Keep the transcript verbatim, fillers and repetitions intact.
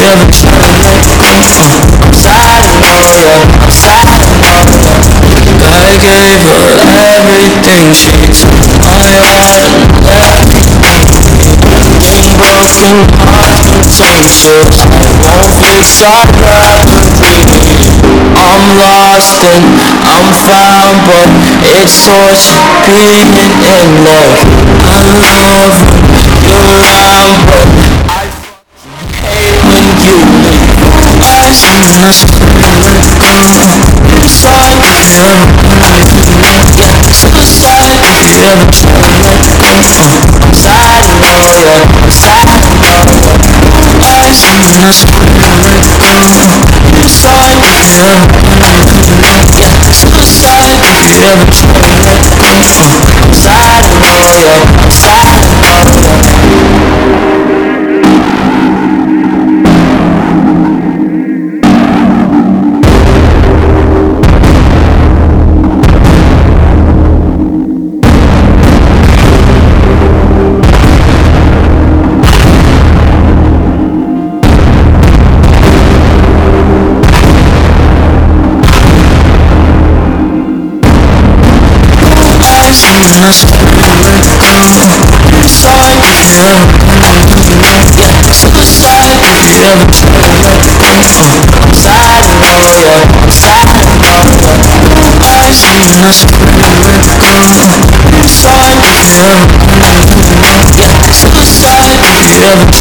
ever try to let go? I'm sad, I know ya, I'm sad, I know ya. I gave her everything, she took my heart and left me in broken hearts potential. I won't fix our gravity. I'm lost and I'm found, but it's torture being in love. I love when you're around, but I hate when you leave. I see my spirit let go. It's hard to ever yeah, suicide. If you ever try to let go, I'm sad, I know ya, I'm sad, I know ya. I see my spirit let go. It's hard to ever yeah, suicide. If you ever try to let go, I'm sad, I know ya, I'm sad, I know ya. I see my spirit let go. It's hard to ever yeah, suicide. If you ever try to let go, I'm sad, I know ya, I'm sad, I know ya. I see my spirit let go. It's hard to ever yeah, suicide. If you ever